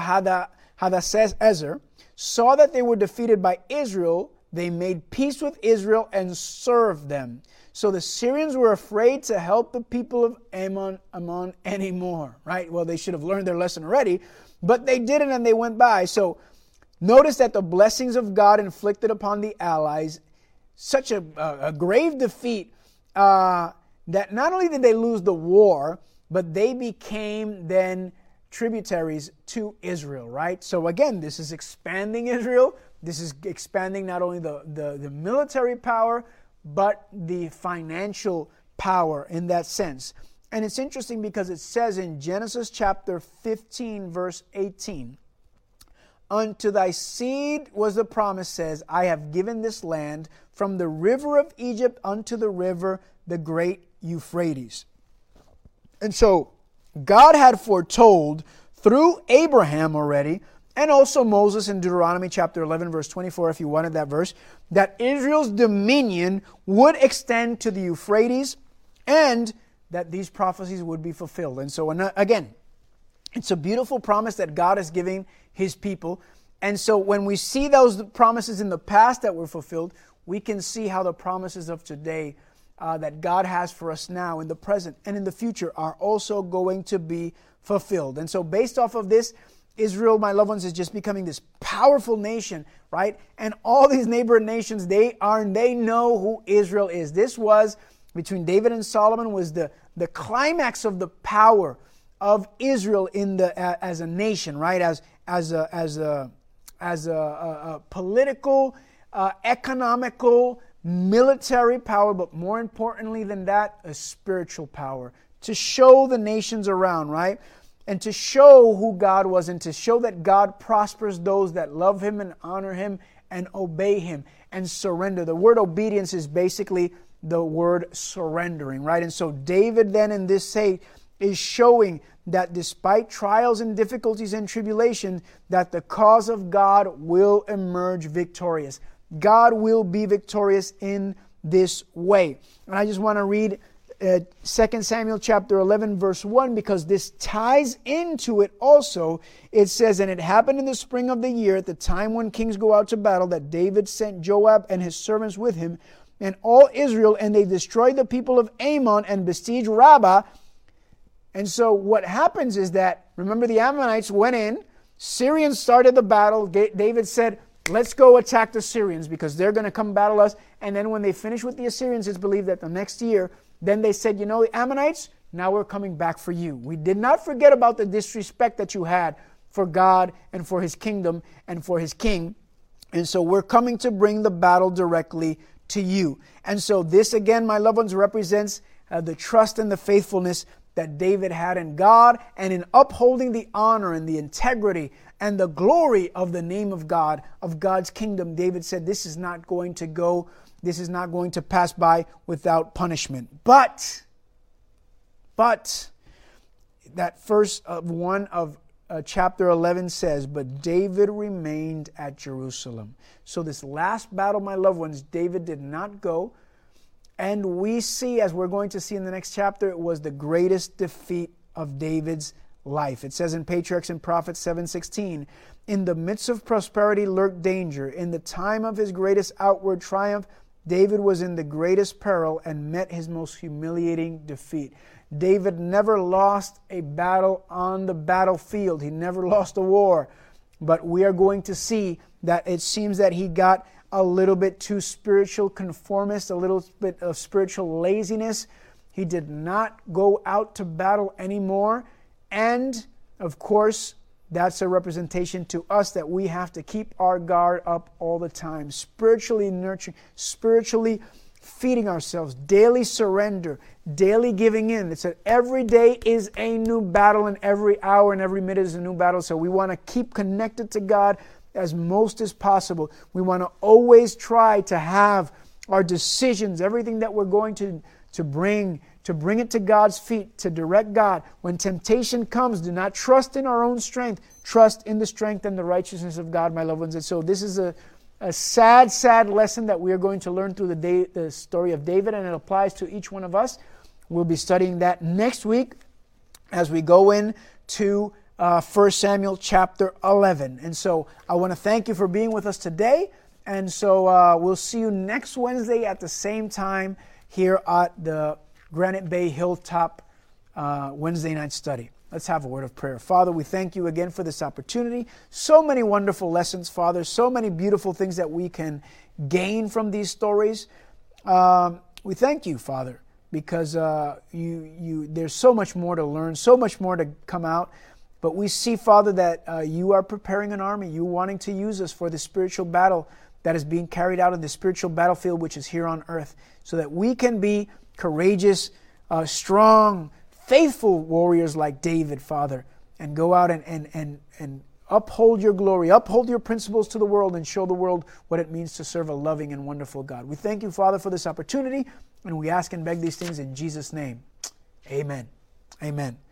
Hadadezer saw that they were defeated by Israel, they made peace with Israel and served them. So the Syrians were afraid to help the people of Ammon anymore, right? Well, they should have learned their lesson already, but they didn't and they went by. So notice that the blessings of God inflicted upon the allies, such a grave defeat, that not only did they lose the war, but they became then tributaries to Israel, right? So again, this is expanding Israel. This is expanding not only the military power, but the financial power in that sense. And it's interesting because it says in Genesis chapter 15, verse 18, unto thy seed was the promise, says, I have given this land from the river of Egypt unto the river, the great Euphrates. And so God had foretold through Abraham already, and also Moses in Deuteronomy chapter 11, verse 24, if you wanted that verse, that Israel's dominion would extend to the Euphrates and that these prophecies would be fulfilled. And so, again, it's a beautiful promise that God is giving His people. And so when we see those promises in the past that were fulfilled, we can see how the promises of today that God has for us now in the present and in the future are also going to be fulfilled. And so based off of this, Israel, my loved ones, is just becoming this powerful nation, right? And all these neighboring nations, they know who Israel is. This was, between David and Solomon, was the climax of the power of Israel as a nation, right? As a political, economical, military power, but more importantly than that, a spiritual power to show the nations around, right? And to show who God was, and to show that God prospers those that love Him and honor Him and obey Him and surrender. The word obedience is basically the word surrendering, right? And so David then in this state is showing that despite trials and difficulties and tribulation, that the cause of God will emerge victorious. God will be victorious in this way. And I just want to read 2 Samuel chapter 11 verse 1, because this ties into it also. It says, "And it happened in the spring of the year, at the time when kings go out to battle, that David sent Joab and his servants with him, and all Israel, and they destroyed the people of Ammon and besieged Rabbah." And so what happens is that, remember, the Ammonites went in, Syrians started the battle. David said, let's go attack the Syrians because they're going to come battle us. And then when they finished with the Assyrians, it's believed that the next year, then they said, the Ammonites, now we're coming back for you. We did not forget about the disrespect that you had for God and for His kingdom and for His king. And so we're coming to bring the battle directly to you. And so this, again, my loved ones, represents the trust and the faithfulness that David had in God, and in upholding the honor and the integrity and the glory of the name of God, of God's kingdom. David said, this is not going to pass by without punishment. But that verse of chapter 11 says, "But David remained at Jerusalem." So this last battle, my loved ones, David did not go. And we see, as we're going to see in the next chapter, it was the greatest defeat of David's life. It says in Patriarchs and Prophets 7:16, "In the midst of prosperity lurked danger. In the time of his greatest outward triumph, David was in the greatest peril and met his most humiliating defeat." David never lost a battle on the battlefield. He never lost a war. But we are going to see that it seems that he got a little bit too spiritual conformist, a little bit of spiritual laziness. He did not go out to battle anymore. And, of course, that's a representation to us that we have to keep our guard up all the time. Spiritually nurturing, spiritually feeding ourselves, daily surrender, daily giving in. It's that every day is a new battle, and every hour and every minute is a new battle. So we want to keep connected to God as most as possible. We want to always try to have our decisions, everything that we're going to bring it to God's feet, to direct God. When temptation comes, do not trust in our own strength. Trust in the strength and the righteousness of God, my loved ones. And so this is a sad lesson that we are going to learn through the story of David, and it applies to each one of us. We'll be studying that next week as we go into 1 Samuel chapter 11. And so I want to thank you for being with us today. And so we'll see you next Wednesday at the same time here at the Granite Bay Hilltop Wednesday night study. Let's have a word of prayer. Father, we thank you again for this opportunity. So many wonderful lessons, Father. So many beautiful things that we can gain from these stories. We thank you, Father, because there's so much more to learn, so much more to come out. But we see, Father, that you are preparing an army. You wanting to use us for the spiritual battle that is being carried out in the spiritual battlefield, which is here on earth, so that we can be courageous, strong, faithful warriors like David, Father, and go out and uphold your glory, uphold your principles to the world, and show the world what it means to serve a loving and wonderful God. We thank you, Father, for this opportunity, and we ask and beg these things in Jesus' name. Amen. Amen.